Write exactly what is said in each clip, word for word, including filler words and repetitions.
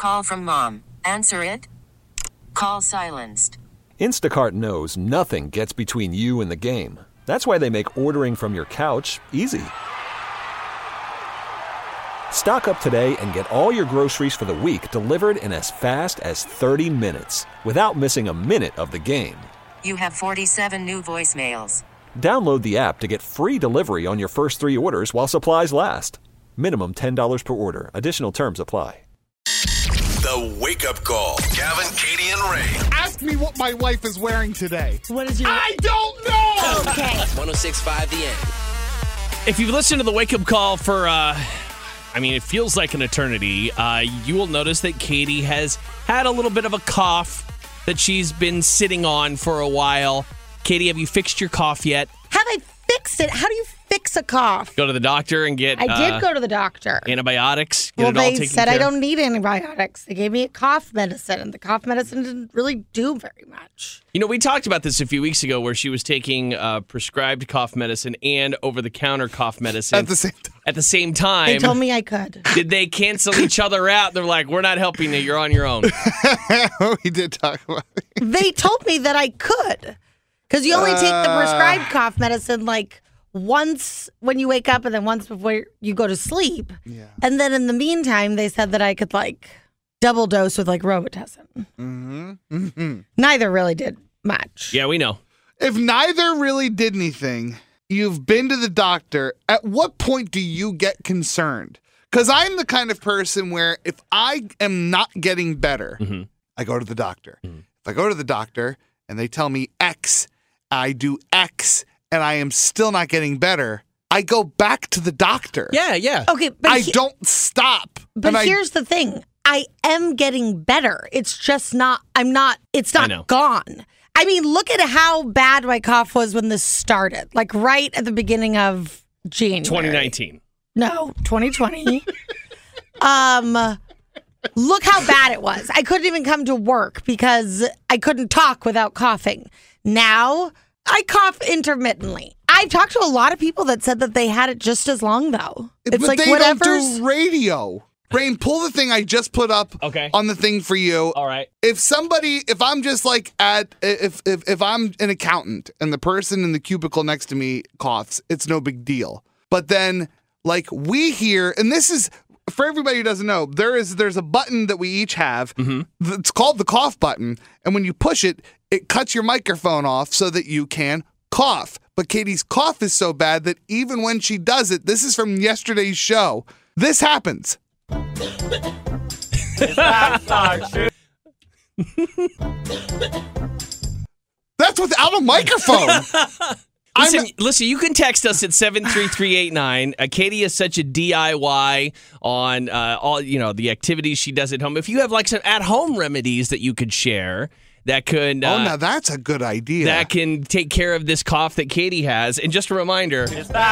Call from mom. Answer it. Call silenced. Instacart knows nothing gets between you and the game. That's why they make ordering from your couch easy. Stock up today and get all your groceries for the week delivered in as fast as thirty minutes without missing a minute of the game. You have forty-seven new voicemails. Download the app to get free delivery on your first three orders while supplies last. Minimum ten dollars per order. Additional terms apply. The Wake Up Call. Gavin, Katie, and Ray. Ask me what my wife is wearing today. What is your... I don't know! Okay. one oh six point five The End. If you've listened to the Wake Up Call for, uh, I mean, it feels like an eternity, uh, you will notice that Katie has had a little bit of a cough that she's been sitting on for a while. Katie, have you fixed your cough yet? Have I fixed it? How do you fix a cough? Go to the doctor and get I did uh, go to the doctor. antibiotics. Get well, it all they taken said care I of? don't need antibiotics. They gave me a cough medicine, and the cough medicine didn't really do very much. You know, we talked about this a few weeks ago where she was taking uh, prescribed cough medicine and over-the-counter cough medicine. At the same time. At the same time. They told me I could. Did they cancel each other out? They're like, we're not helping you. You're on your own. We did talk about it. They told me that I could. Because you only take the prescribed cough medicine like once when you wake up and then once before you go to sleep. Yeah. And then in the meantime, they said that I could like double dose with like Robitussin. Mm-hmm. Mm-hmm. Neither really did much. Yeah, we know. If neither really did anything, you've been to the doctor, at what point do you get concerned? Because I'm the kind of person where if I am not getting better, Mm-hmm. I go to the doctor. Mm-hmm. If I go to the doctor and they tell me X, I do X, and I am still not getting better, I go back to the doctor. Yeah, yeah. Okay, but I he- don't stop. But And I- here's the thing. I am getting better. It's just not, I'm not, it's not know. gone. I mean, look at how bad my cough was when this started. Like right at the beginning of January. twenty nineteen. No, twenty twenty. um, look how bad it was. I couldn't even come to work because I couldn't talk without coughing. Now, I cough intermittently. I've talked to a lot of people that said that they had it just as long, though. It's but like they whatever's... don't do radio. Rain, pull the thing I just put up Okay. on the thing for you. All right. If somebody, if I'm just like at, if, if if I'm an accountant and the person in the cubicle next to me coughs, it's no big deal. But then, like we hear, and this is for everybody who doesn't know, there is there's a button that we each have. Mm-hmm. It's called the cough button, and when you push it, it cuts your microphone off so that you can cough. But Katie's cough is so bad that even when she does it, this is from yesterday's show. This happens. That's without a microphone. Listen, I'm- listen, you can text us at seven three three eight nine. Uh, Katie is such a D I Y on uh, all, you know, the activities she does at home. If you have like some at-home remedies that you could share that could uh, oh, now that's a good idea. that can take care of this cough that Katie has. And just a reminder,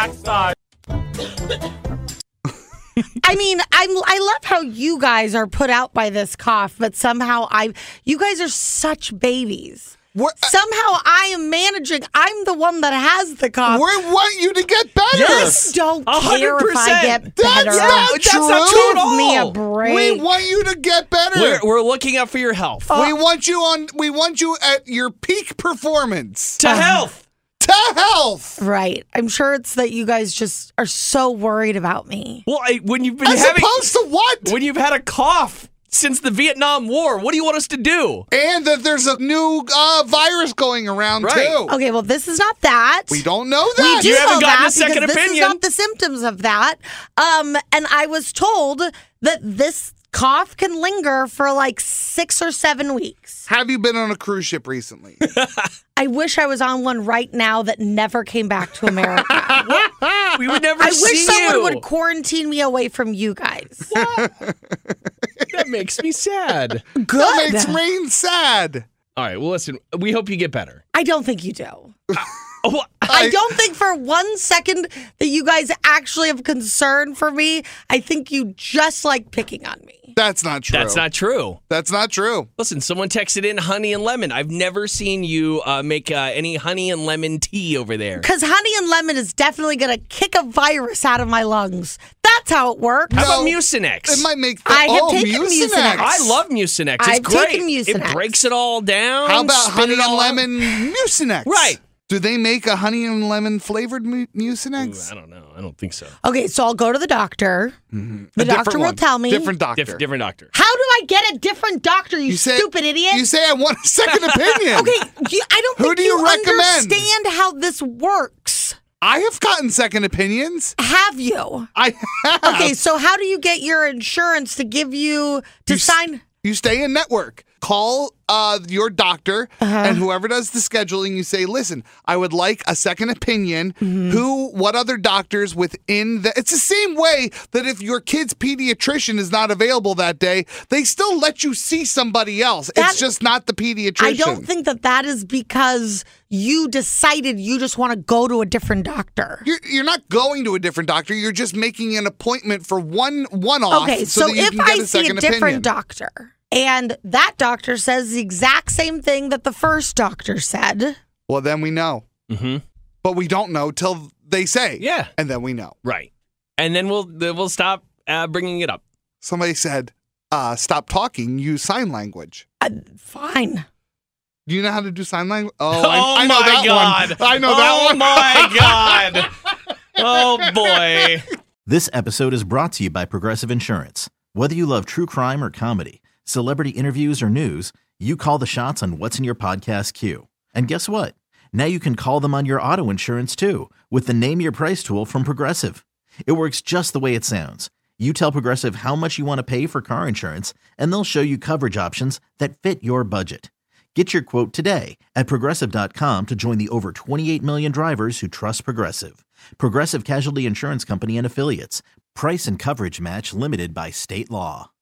I mean, I'm, I love how you guys are put out by this cough, but somehow I, you guys are such babies. We're- Somehow I am managing. I'm the one that has the cough. we want you to get better. Yes. Don't A care hundred if I get percent. better. That's not That's true. not true at Give me a all. break. We want you to get better. we're, we're looking out for your health. we want you on. We want you at your peak performance. to health. To health. Right. I'm sure it's that you guys just are so worried about me. Well, I, when you've been As having, opposed to what? when you've had a cough since the Vietnam War, what do you want us to do? And that there's a new uh, virus going around Right. too. Okay, well, this is not that. We don't know We that. do You haven't know gotten that a second because opinion. This is not the symptoms of that. Um, and I was told that this cough can linger for like six or seven weeks. Have you been on a cruise ship recently? I wish I was on one right now that never came back to America. We would never I see wish someone you. would quarantine me away from you guys. That makes me sad. That Good. makes Rain sad. All right, well, listen, we hope you get better. I don't think you do. Oh, I don't think for one second that you guys actually have concern for me. I think you just like picking on me. That's not true. that's not true. That's not true. Listen, someone texted in honey and lemon. I've never seen you uh, make uh, any honey and lemon tea over there. Because honey and lemon is definitely going to kick a virus out of my lungs. That's how it works. How No. about Mucinex? It might make the I have oh, taken Mucinex. Mucinex. I love Mucinex. It's I've great. taken Mucinex. It breaks it all down. How about spit honey it and all out. lemon Mucinex? Right. Do they make a honey and lemon flavored mu- Ooh, Mucinex? I don't know. I don't think so. Okay, so I'll go to the doctor. Mm-hmm. The A doctor different will one. tell me. Different doctor. Diff- different doctor. How do I get a different doctor, you, say, stupid idiot? You say I want a second opinion. okay, you, I don't Who think do you recommend? understand how this works. I have gotten second opinions. Have you? I have. Okay, so how do you get your insurance to give you to You s- sign? You stay in network. Call uh, your doctor Uh-huh. and whoever does the scheduling. You say, listen, I would like a second opinion. Mm-hmm. Who, what other doctors within the. It's the same way that if your kid's pediatrician is not available that day, they still let you see somebody else. That- it's just not the pediatrician. I don't think that that is because you decided you just want to go to a different doctor. You're, you're not going to a different doctor. You're just making an appointment for one one off. Okay, so, so, that you if can get I a see a second different opinion. doctor and that doctor says the exact same thing that the first doctor said, Well, then we know. Mm-hmm. But we don't know till they say. Yeah. And then we know. Right. And then we'll then we'll stop uh, bringing it up. Somebody said, uh, stop talking, use sign language. uh, fine. Do you know how to do sign language? Oh, Oh, I, I know my that God. one. I know oh that one. my God. Oh, boy. This episode is brought to you by Progressive Insurance. Whether you love true crime or comedy, celebrity interviews or news, you call the shots on what's in your podcast queue. And guess what? Now you can call them on your auto insurance too with the Name Your Price tool from Progressive. It works just the way it sounds. You tell Progressive how much you want to pay for car insurance, and they'll show you coverage options that fit your budget. Get your quote today at Progressive dot com to join the over twenty-eight million drivers who trust Progressive. Progressive Casualty Insurance Company and Affiliates. Price and coverage match limited by state law.